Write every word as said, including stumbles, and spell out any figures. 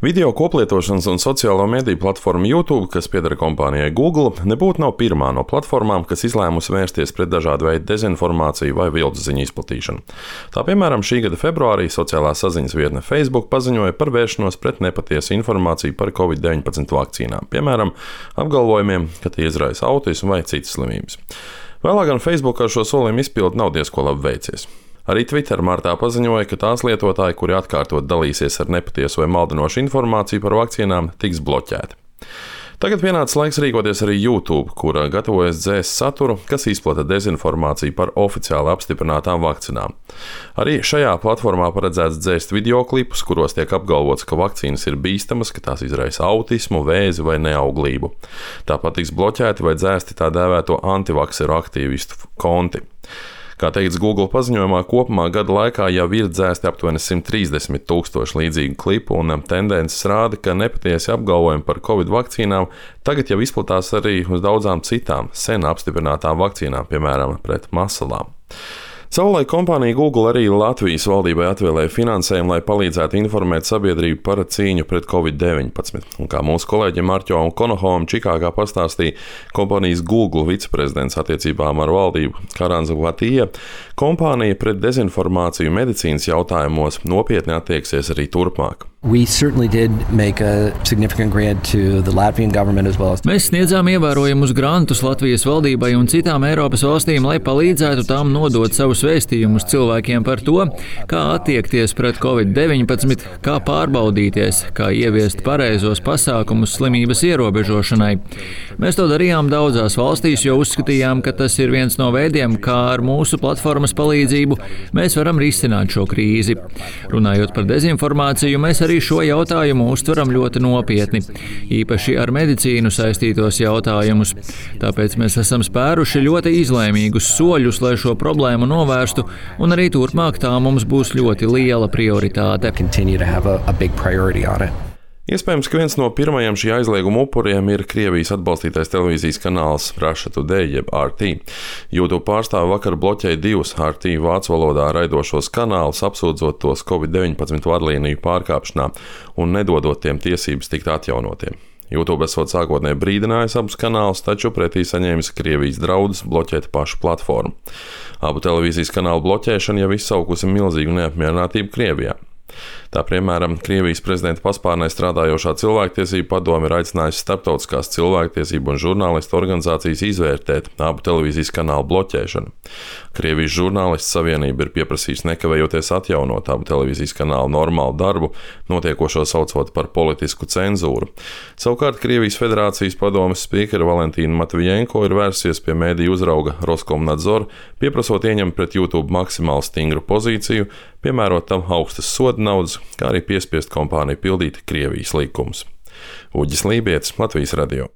Video koplietošanas un sociālo mediju platforma YouTube, kas pieder kompānijai Google, nebūtu nav pirmā no platformām, kas izlēmusi vērsties pret dažādu veidu dezinformāciju vai viltus ziņu izplatīšanu. Tā piemēram šī gada februārī sociālā saziņas vietne Facebook paziņoja par vēršanos pret nepatiesu informāciju par covid deviņpadsmit vakcīnām, piemēram, apgalvojumiem, ka tie izraisa autismu vai citas slimības. Vēlāk gan Facebook ar šo solījumu izpildi nav diezko labi veicies. Arī Twitter martā paziņoja, ka tās lietotāji, kuri atkārtot dalīsies ar nepatiesu vai maldinošu informāciju par vakcīnām, tiks bloķēti. Tagad pienācis laiks rīkoties arī YouTube, kura gatavojas dzēst saturu, kas izplata dezinformāciju par oficiāli apstiprinātām vakcīnām. Arī šajā platformā paredzēts dzēst videoklipus, kuros tiek apgalvots, ka vakcīnas ir bīstamas, ka tās izraisa autismu, vēzi vai neauglību. Tāpat tiks bloķēti vai dzēsti tā dēvēto antivakseru aktīvistu konti. Kā teikts Google paziņojumā, kopumā gada laikā jau ir dzēsti aptuveni simt trīsdesmit tūkstoši līdzīgu klipu, un tendences rāda, ka nepatiesi apgalvojumi par covid vakcīnām tagad jau izplatās arī uz daudzām citām sen apstiprinātām vakcīnām, piemēram, pret masalām. Savulaik kompānija Google arī Latvijas valdībai atvēlēja finansējumu, lai palīdzētu informēt sabiedrību par cīņu pret covid deviņpadsmit. Un kā mūsu kolēģim Arķom Konohovam Čikāgā pastāstīja kompānijas Google viceprezidents attiecībām ar valdību Karans Gvatija, kompānija pret dezinformāciju medicīnas jautājumos nopietni attieksies arī turpmāk. We certainly did make a significant grant to the Latvian government as well as. Mēs sniedzām ievērojumus grantus Latvijas valdībai un citām Eiropas valstīm, lai palīdzētu tām nodot savus vēstījumus cilvēkiem par to, kā attiekties pret covid deviņpadsmit, kā pārbaudīties, kā ieviest pareizos pasākumus slimības ierobežošanai. Mēs to darījām daudzās valstīs, jo uzskatījām, ka tas ir viens no veidiem, kā ar mūsu platformas palīdzību mēs varam risināt šo krīzi. Runājot par dezinformāciju, mēs arī šo jautājumu uztveram ļoti nopietni, īpaši ar medicīnu saistītos jautājumus. Tāpēc mēs esam spēruši ļoti izlēmīgus soļus, lai šo problēmu novērstu, un arī turpmāk tā mums būs ļoti liela prioritāte. Iespējams, ka viens no pirmajiem šī aizlieguma upuriem ir Krievijas atbalstītais televīzijas kanāls Russia Today, jeb R T. YouTube pārstāvi vakar bloķēja divus R T vācu valodā raidošos kanālus, apsūdzot tos covid deviņpadsmit vadlīniju pārkāpšanā un nedodot tiem tiesības tikt atjaunotiem. YouTube esot sākotnēji brīdinājis abus kanālus, taču pretī saņēmis Krievijas draudus bloķēt pašu platformu. Abu televīzijas kanālu bloķēšana jau izsaukusi milzīgu neapmierinātību Krievijā. Tā, piemēram, Krievijas prezidenta paspārnē strādājošā cilvēktiesību padome ir aicinājusi starptautiskās cilvēktiesību un žurnālistu organizācijas izvērtēt abu televīzijas kanālu bloķēšanu. Krievijas žurnālistu savienība ir pieprasījusi nekavējoties atjaunot abu televīzijas kanālu normālu darbu, notiekošo saucot par politisku cenzūru. Savukārt Krievijas federācijas padomes spīkere Valentīna Matvijenko ir vērsies pie mēdīju uzrauga Roskomnadzor, pieprasot ieņemt pret YouTube maksimāli stingru pozīciju, piemērot tam augstas soda naudas, kā arī piespiest kompāniju pildīt Krievijas likumus. Uģis Lībietis, Latvijas radio.